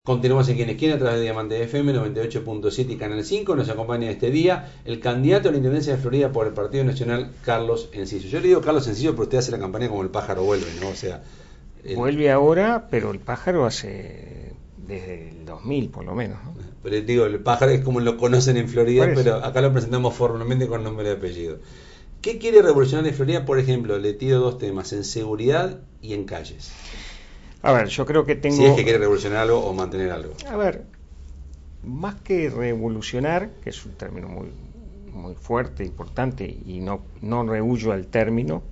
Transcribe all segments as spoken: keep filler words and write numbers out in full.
Continuamos aquí en Esquina a través de Diamante F M noventa y ocho punto siete y Canal cinco. Nos acompaña este día el candidato a la Intendencia de Florida por el Partido Nacional, Carlos Encillo. Yo le digo Carlos Encillo, pero usted hace la campaña como el pájaro vuelve, ¿no? O sea, el... vuelve ahora, pero el pájaro hace desde el dos mil por lo menos, ¿no? Pero digo, el pájaro es como lo conocen en Florida, Parece. Pero acá lo presentamos formalmente con nombre y apellido. ¿Qué quiere revolucionar en Florida? Por ejemplo, le tiro dos temas, en seguridad y en calles. A ver, yo creo que tengo... Si es que quiere revolucionar algo o mantener algo. A ver, más que revolucionar, que es un término muy, muy fuerte, importante, y no, no rehuyo al término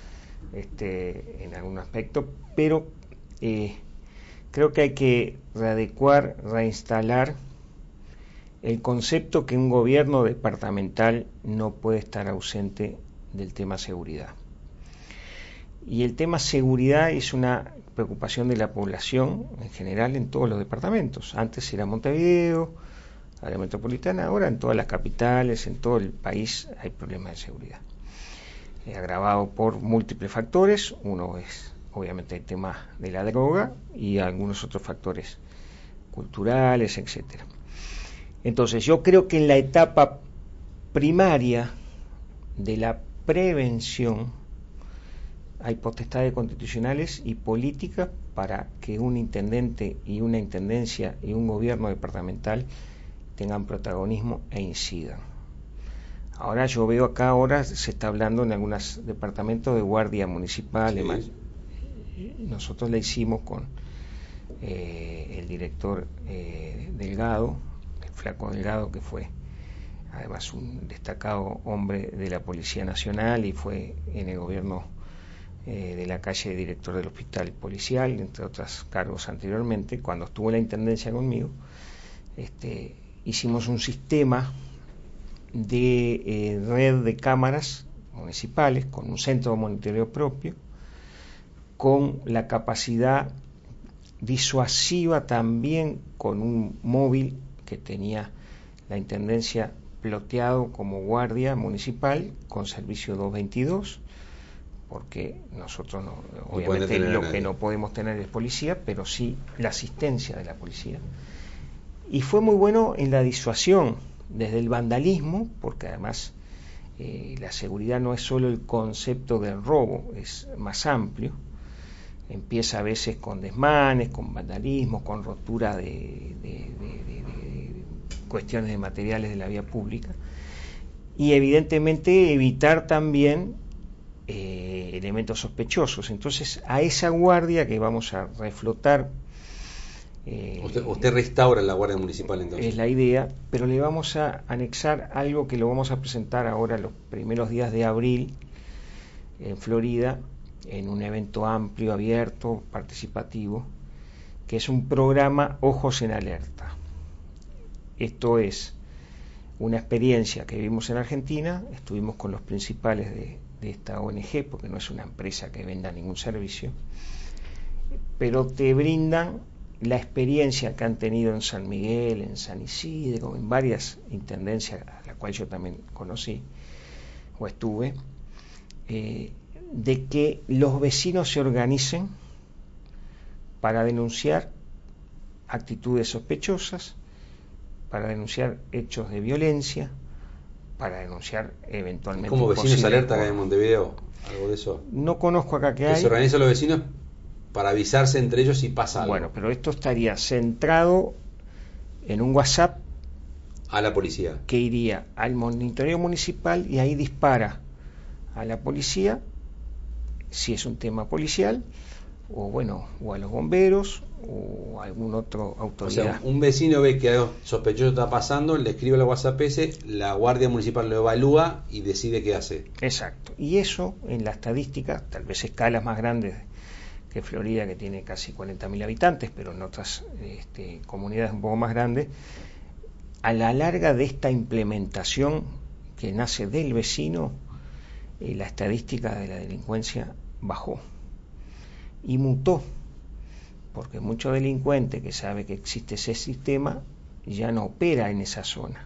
este, en algún aspecto, pero eh, creo que hay que readecuar, reinstalar el concepto que un gobierno departamental no puede estar ausente del tema seguridad. Y el tema seguridad es una preocupación de la población en general en todos los departamentos. Antes era Montevideo, área metropolitana, ahora en todas las capitales, en todo el país hay problemas de seguridad. Eh, agravado por múltiples factores. Uno es obviamente el tema de la droga y algunos otros factores culturales, etcétera. Entonces yo creo que en la etapa primaria de la prevención hay potestades constitucionales y políticas para que un intendente y una intendencia y un gobierno departamental tengan protagonismo e incidan. Ahora yo veo acá, ahora se está hablando en algunos departamentos de guardia municipal, además. Sí. Nosotros la hicimos con eh, el director eh, Delgado, el flaco Delgado, que fue además un destacado hombre de la Policía Nacional y fue en el gobierno Eh, de la calle director del hospital policial, entre otros cargos anteriormente. Cuando estuvo en la intendencia conmigo, este, hicimos un sistema de eh, red de cámaras municipales con un centro de monitoreo propio, con la capacidad disuasiva también, con un móvil que tenía la intendencia ploteado como guardia municipal con servicio doscientos veintidós, porque nosotros no, obviamente lo que no podemos tener es policía, pero sí la asistencia de la policía. Y fue muy bueno en la disuasión, desde el vandalismo, porque además eh, la seguridad no es solo el concepto del robo, es más amplio. Empieza a veces con desmanes, con vandalismo, con rotura de, de, de, de, de cuestiones de materiales de la vía pública. Y evidentemente evitar también Eh, elementos sospechosos. Entonces a esa guardia que vamos a reflotar, eh, usted, usted restaura la guardia municipal entonces, es la idea, pero le vamos a anexar algo que lo vamos a presentar ahora los primeros días de abril en Florida, en un evento amplio, abierto, participativo, que es un programa Ojos en Alerta. Esto es una experiencia que vimos en Argentina. Estuvimos con los principales de de esta O N G, porque no es una empresa que venda ningún servicio, pero te brindan la experiencia que han tenido en San Miguel, en San Isidro, en varias intendencias, a la cual yo también conocí o estuve, eh, de que los vecinos se organicen para denunciar actitudes sospechosas, para denunciar hechos de violencia, para denunciar eventualmente. ¿Como vecinos alerta acá en Montevideo? ¿Algo de eso? No conozco acá que, que hay. Se organizan los vecinos para avisarse entre ellos si pasa algo. Bueno, pero esto estaría centrado en un WhatsApp a la policía, que iría al monitoreo municipal y ahí dispara a la policía si es un tema policial, o bueno, o a los bomberos o a algún otro autoridad. O sea, un vecino ve que algo sospechoso está pasando, le escribe al WhatsApp ese, la guardia municipal lo evalúa y decide qué hace. Exacto. Y eso en la estadística, tal vez escalas más grandes que Florida, que tiene casi cuarenta mil habitantes, pero en otras este, comunidades un poco más grandes, a la larga de esta implementación que nace del vecino, eh, la estadística de la delincuencia bajó y mutó, porque mucho delincuente que sabe que existe ese sistema ya no opera en esa zona.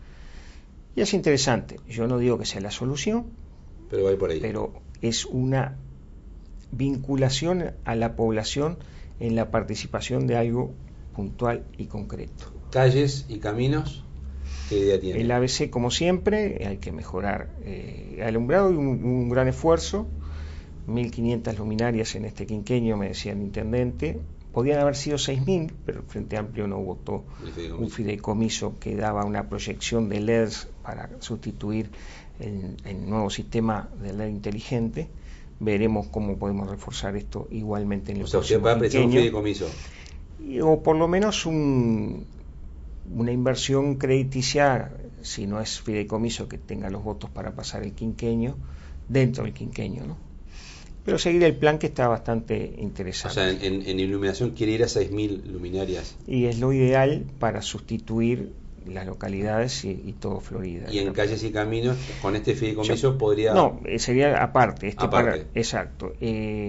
Y es interesante, yo no digo que sea la solución, pero va por ahí. Pero es una vinculación a la población en la participación de algo puntual y concreto. Calles y caminos, ¿qué idea tiene? El A B C, como siempre, hay que mejorar. Eh, alumbrado y un, un gran esfuerzo, mil quinientas luminarias en este quinquenio, me decía el intendente. Podían haber sido seis mil, pero el Frente Amplio no votó fideicomiso. un fideicomiso que daba una proyección de L E Ds para sustituir el, el nuevo sistema de L E D inteligente. Veremos cómo podemos reforzar esto igualmente en el o sea, próximo usted va a precisar un quinquenio. fideicomiso. Y, o por lo menos un, una inversión crediticia, si no es fideicomiso, que tenga los votos para pasar el quinquenio, dentro del quinquenio, ¿no? Pero seguir el plan, que está bastante interesante. O sea, en, en iluminación quiere ir a seis mil luminarias. Y es lo ideal para sustituir las localidades y, y todo Florida. Y en calles y caminos, con este fideicomiso Yo, podría... No, sería aparte. Este aparte. Para, exacto. Eh,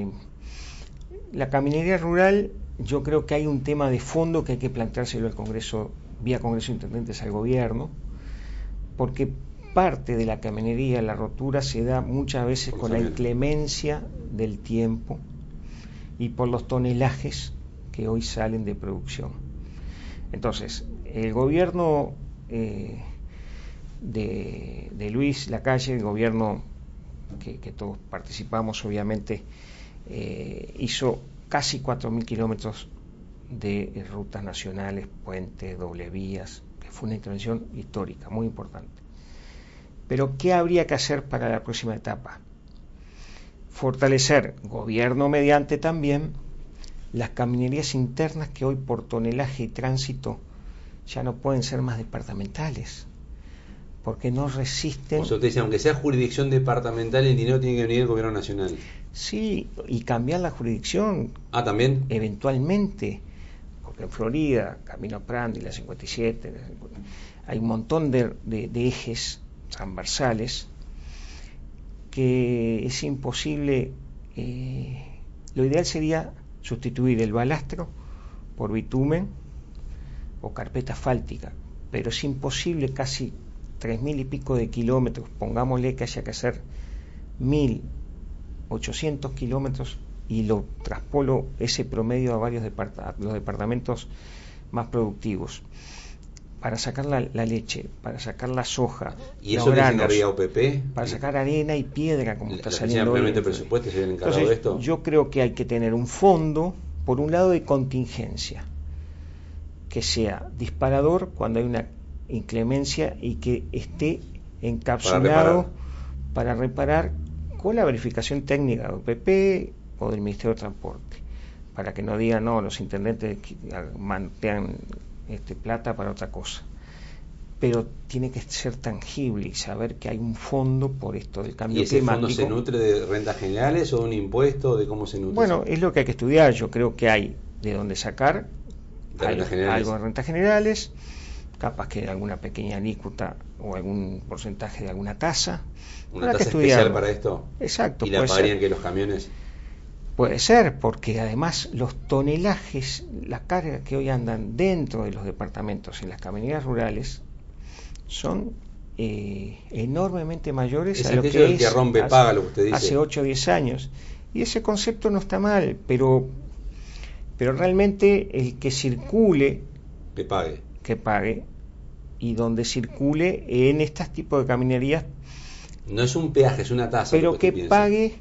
la caminería rural, yo creo que hay un tema de fondo que hay que planteárselo al Congreso, vía Congreso de Intendentes al gobierno, porque parte de la caminería, la rotura, se da muchas veces por con la inclemencia del tiempo y por los tonelajes que hoy salen de producción. Entonces, el gobierno eh, de, de Luis Lacalle, el gobierno que, que todos participamos, obviamente, eh, hizo casi cuatro mil kilómetros de eh, rutas nacionales, puentes, doble vías, que fue una intervención histórica, muy importante. Pero, ¿qué habría que hacer para la próxima etapa? Fortalecer, gobierno mediante también, las caminerías internas que hoy por tonelaje y tránsito ya no pueden ser más departamentales, porque no resisten... O sea, usted dice, aunque sea jurisdicción departamental, el dinero tiene que venir del gobierno nacional. Sí, y cambiar la jurisdicción. Ah, también. Eventualmente, porque en Florida, Camino Prandi, la cincuenta y siete, hay un montón de, de, de ejes transversales que es imposible. Eh, lo ideal sería sustituir el balastro por bitumen o carpeta asfáltica, pero es imposible, casi tres mil y pico de kilómetros, pongámosle que haya que hacer mil ochocientos kilómetros, y lo traspolo ese promedio a varios depart- los departamentos más productivos, para sacar la, la leche, para sacar la soja, ¿Y eso granos, que O P P? para sacar arena y piedra, como la, está la saliendo hoy. el presupuesto se habían encargado Entonces, de esto. yo creo que hay que tener un fondo, por un lado, de contingencia, que sea disparador cuando hay una inclemencia y que esté encapsulado para reparar, para reparar con la verificación técnica de O P P o del Ministerio de Transporte, para que no digan, no, los intendentes mantengan este, plata para otra cosa. Pero tiene que ser tangible y saber que hay un fondo por esto del cambio climático. ¿Y ese fondo se nutre de rentas generales o de un impuesto? ¿De cómo se nutre? Bueno, es lo que hay que estudiar. Yo creo que hay de dónde sacar de algo, algo de rentas generales, capaz que alguna pequeña alícuota o algún porcentaje de alguna tasa. ¿Una tasa especial para esto? Exacto. ¿Y la pagarían que los camiones? Puede ser, porque además los tonelajes, la carga que hoy andan dentro de los departamentos en las caminerías rurales son eh, enormemente mayores es a lo que, que es que rompe, hace, paga, lo que usted dice. hace ocho o diez años. Y ese concepto no está mal, pero, pero realmente el que circule, que pague. que pague, y donde circule en estos tipos de caminerías. No es un peaje, es una tasa. Pero que, que pague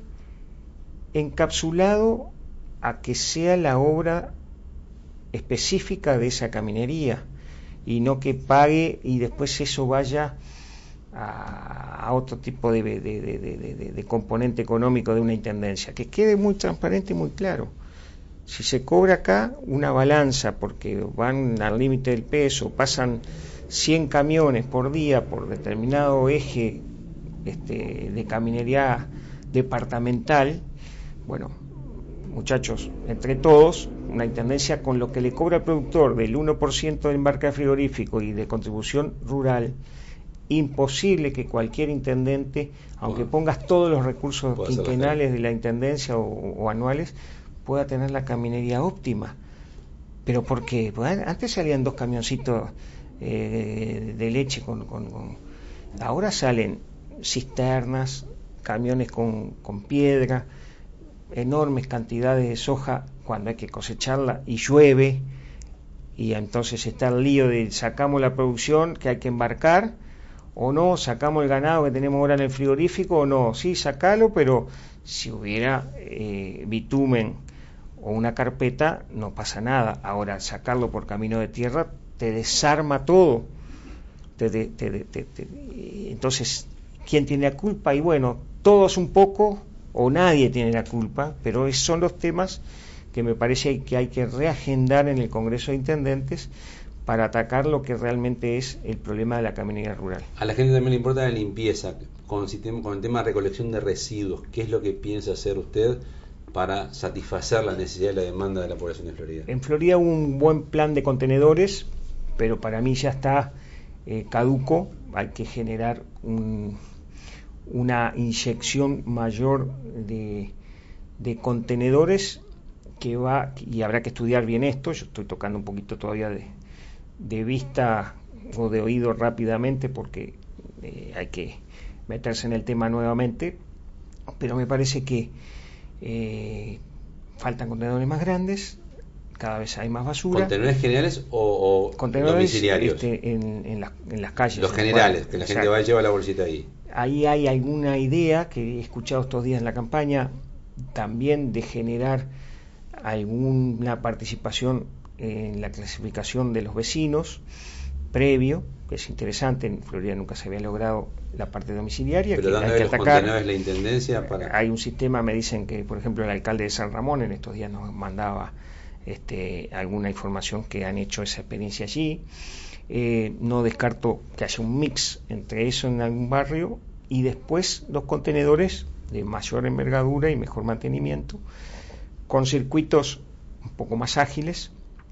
encapsulado a que sea la obra específica de esa caminería, y no que pague y después eso vaya a, a otro tipo de, de, de, de, de, de componente económico de una intendencia. Que quede muy transparente y muy claro. Si se cobra acá una balanza porque van al límite del peso, pasan cien camiones por día por determinado eje este, de caminería departamental, bueno, muchachos, entre todos, una intendencia con lo que le cobra al productor del uno por ciento del embarque frigorífico y de contribución rural, imposible que cualquier intendente, aunque bueno, pongas todos los recursos quinquenales de la intendencia o, o anuales, pueda tener la caminería óptima. ¿Pero por qué? Pues antes salían dos camioncitos eh, de leche con, con, con... Ahora salen cisternas, camiones con, con piedra, enormes cantidades de soja cuando hay que cosecharla y llueve, y entonces está el lío de sacamos la producción que hay que embarcar o no, sacamos el ganado que tenemos ahora en el frigorífico o no, sí, sacalo, pero si hubiera eh, bitumen o una carpeta no pasa nada. Ahora sacarlo por camino de tierra te desarma todo. Te, te, te, te, te, entonces, ¿quién tiene la culpa? Y bueno, todos un poco o nadie tiene la culpa, pero son los temas que me parece que hay que reagendar en el Congreso de Intendentes para atacar lo que realmente es el problema de la caminera rural. A la gente también le importa la limpieza, con, con el tema de recolección de residuos. ¿Qué es lo que piensa hacer usted para satisfacer la necesidad y la demanda de la población de Florida? En Florida hubo un buen plan de contenedores, pero para mí ya está eh, caduco. Hay que generar un, una inyección mayor de, de contenedores que va, y habrá que estudiar bien esto. Yo estoy tocando un poquito todavía de, de vista o de oído rápidamente porque eh, hay que meterse en el tema nuevamente, pero me parece que eh, faltan contenedores más grandes, cada vez hay más basura. ¿Contenedores generales o, o contenedores, domiciliarios? Este, en, en, la, en las calles. Los generales, lugar, que la exacto. gente va y lleva la bolsita ahí. Ahí hay alguna idea que he escuchado estos días en la campaña, también de generar alguna participación en la clasificación de los vecinos previo, que es interesante. En Florida nunca se había logrado la parte domiciliaria. Pero que dando hay que los atacar. contenedores la intendencia para... Hay un sistema, me dicen que, por ejemplo, el alcalde de San Ramón en estos días nos mandaba este, alguna información que han hecho esa experiencia allí. Eh, no descarto que haya un mix entre eso en algún barrio y después los contenedores de mayor envergadura y mejor mantenimiento, con circuitos un poco más ágiles,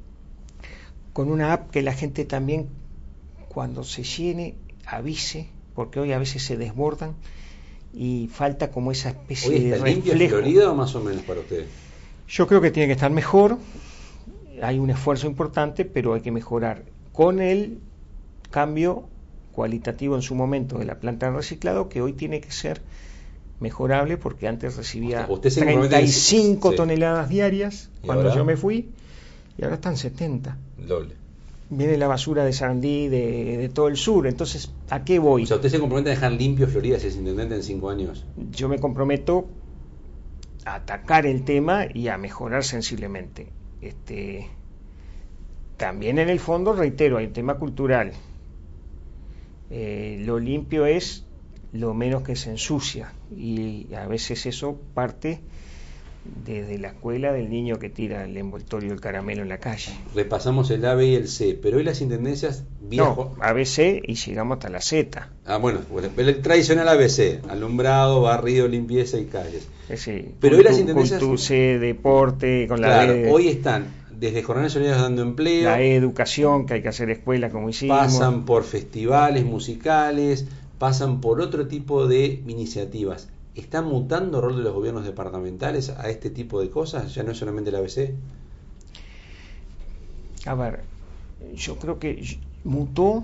con una app que la gente también cuando se llene avise, porque hoy a veces se desbordan y falta como esa especie ¿Hoy de está limpia reflejo. Florida o más o menos para usted? Yo creo que tiene que estar mejor, hay un esfuerzo importante, pero hay que mejorar con el cambio cualitativo en su momento de la planta de reciclado, que hoy tiene que ser mejorable porque antes recibía usted se treinta y cinco sí. toneladas diarias cuando ahora? yo me fui y ahora están setenta. Doble. Viene la basura de Sarandí, de, de todo el sur. Entonces, ¿a qué voy? O sea, ¿usted se compromete a dejar limpio Florida si es intendente en cinco años? Yo me comprometo a atacar el tema y a mejorar sensiblemente. Este, también en el fondo, reitero, hay un tema cultural. Eh, lo limpio es lo menos que se ensucia y a veces eso parte desde la escuela del niño que tira el envoltorio del caramelo en la calle. Repasamos el A, B y el C, pero hoy las intendencias viajo... No, A, B, C y llegamos hasta la Z. Ah, bueno, el tradicional A B C, alumbrado, barrido, limpieza y calles. Sí, pero cultu, hoy las intendencias... Cultu, C, deporte, con la claro, D, hoy están desde jornales solidarios dando empleo. La E, educación, que hay que hacer escuela como hicimos. Pasan por festivales musicales, pasan por otro tipo de iniciativas. ¿Está mutando el rol de los gobiernos departamentales a este tipo de cosas? ¿Ya no es solamente el A B C? A ver, yo creo que mutó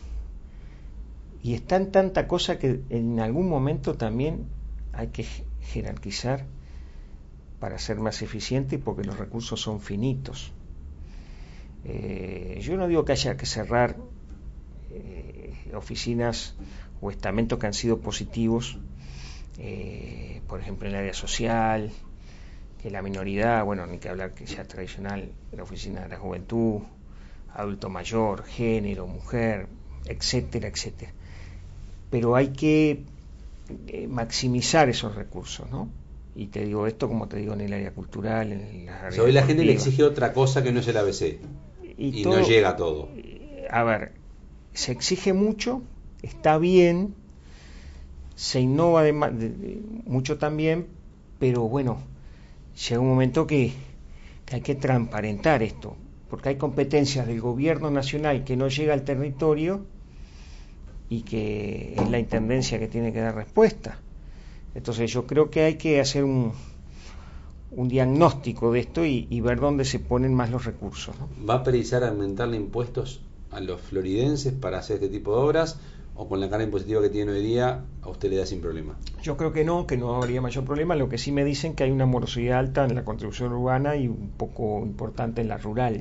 y está en tanta cosa que en algún momento también hay que jerarquizar para ser más eficiente porque los recursos son finitos. Eh, yo no digo que haya que cerrar eh, oficinas o estamentos que han sido positivos. Eh, por ejemplo en el área social, que la minoridad, bueno, ni que hablar que sea tradicional, la oficina de la juventud, adulto mayor, género, mujer, etcétera, etcétera. Pero hay que eh, maximizar esos recursos, ¿no? Y te digo esto como te digo en el área cultural, en las áreas. O sea, hoy la gente le exige otra cosa que no es el A B C y, y todo, no llega a todo. A ver, se exige mucho, está bien, se innova de, de, de, mucho también, pero bueno, llega un momento que, que hay que transparentar esto, porque hay competencias del gobierno nacional que no llega al territorio y que es la intendencia que tiene que dar respuesta. Entonces yo creo que hay que hacer un, un diagnóstico de esto y, y ver dónde se ponen más los recursos, ¿no? ¿Va a precisar aumentarle impuestos a los floridenses para hacer este tipo de obras? ¿O con la carga impositiva que tiene hoy día a usted le da sin problema? Yo creo que no, que no habría mayor problema. Lo que sí me dicen que hay una morosidad alta en la contribución urbana y un poco importante en la rural.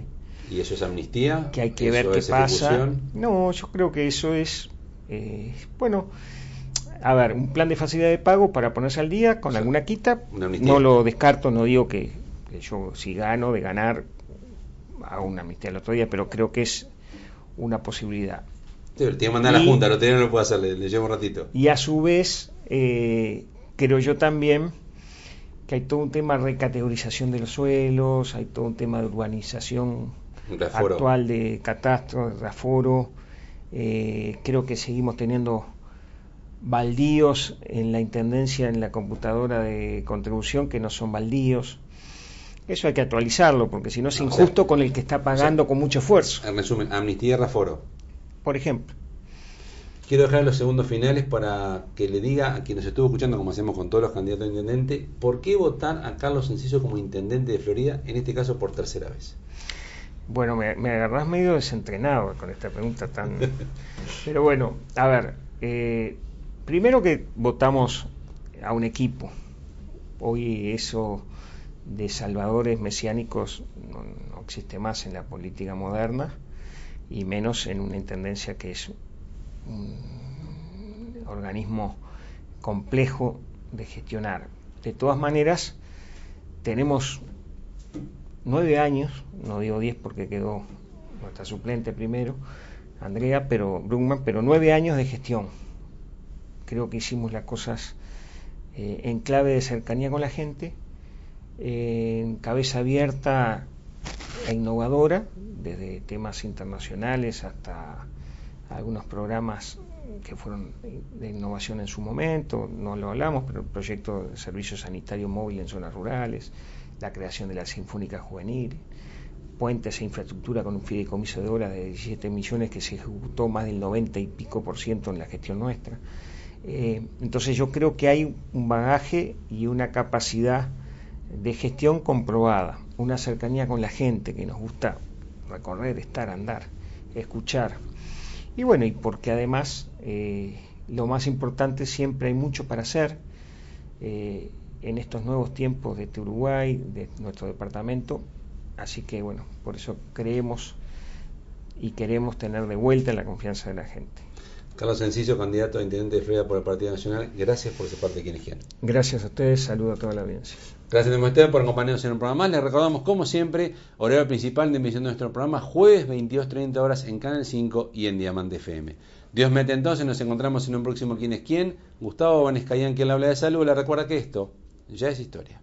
¿Y eso es amnistía? Que hay que ver qué pasa. No, yo creo que eso es, eh, bueno, a ver, un plan de facilidad de pago para ponerse al día con o sea, alguna quita. No lo descarto, no digo que, que yo si gano de ganar a una amnistía el otro día, pero creo que es una posibilidad. Sí, tiene que mandar a la Junta, lo tenía, no lo puedo hacer, le, le llevo un ratito. Y a su vez, eh, creo yo también que hay todo un tema de recategorización de los suelos, hay todo un tema de urbanización actual de catastro, de aforo. Eh, creo que seguimos teniendo baldíos en la intendencia, en la computadora de contribución, que no son baldíos. Eso hay que actualizarlo, porque si no es no, injusto o sea, con el que está pagando o sea, con mucho esfuerzo. En resumen, amnistía y aforo. Por ejemplo. Quiero dejar los segundos finales para que le diga a quien nos estuvo escuchando, como hacemos con todos los candidatos a intendente, ¿por qué votar a Carlos Enciso como intendente de Florida, en este caso por tercera vez? Bueno, me, me agarrás medio desentrenado con esta pregunta tan... Pero bueno, a ver, eh, primero que votamos a un equipo. Hoy eso de salvadores mesiánicos no, no existe más en la política moderna, y menos en una intendencia que es un organismo complejo de gestionar. De todas maneras, tenemos nueve años, no digo diez porque quedó nuestra suplente primero, Andrea, pero Brugman, pero nueve años de gestión. Creo que hicimos las cosas eh, en clave de cercanía con la gente, eh, en cabeza abierta e innovadora, desde temas internacionales hasta algunos programas que fueron de innovación en su momento, no lo hablamos, pero el proyecto de servicio sanitario móvil en zonas rurales, la creación de la Sinfónica Juvenil, puentes e infraestructura con un fideicomiso de obras de diecisiete millones que se ejecutó más del noventa y pico por ciento en la gestión nuestra. Eh, entonces yo creo que hay un bagaje y una capacidad de gestión comprobada, una cercanía con la gente que nos gusta recorrer, estar, andar, escuchar. Y bueno, y porque además eh, lo más importante, siempre hay mucho para hacer eh, en estos nuevos tiempos de este Uruguay, de nuestro departamento, así que bueno, por eso creemos y queremos tener de vuelta la confianza de la gente. Carlos Enciso, candidato a intendente de Florida por el Partido Nacional, gracias por ser parte de Quien es Quién. Gracias a ustedes, saludo a toda la audiencia. Gracias a ustedes por acompañarnos en un programa más. Les recordamos, como siempre, horario principal de emisión de nuestro programa, jueves veintidós treinta horas en Canal cinco y en Diamante F M. Dios mete, entonces, nos encontramos en un próximo Quién es Quién. Gustavo Vanescayán, quien le habla de salud, le recuerda que esto ya es historia.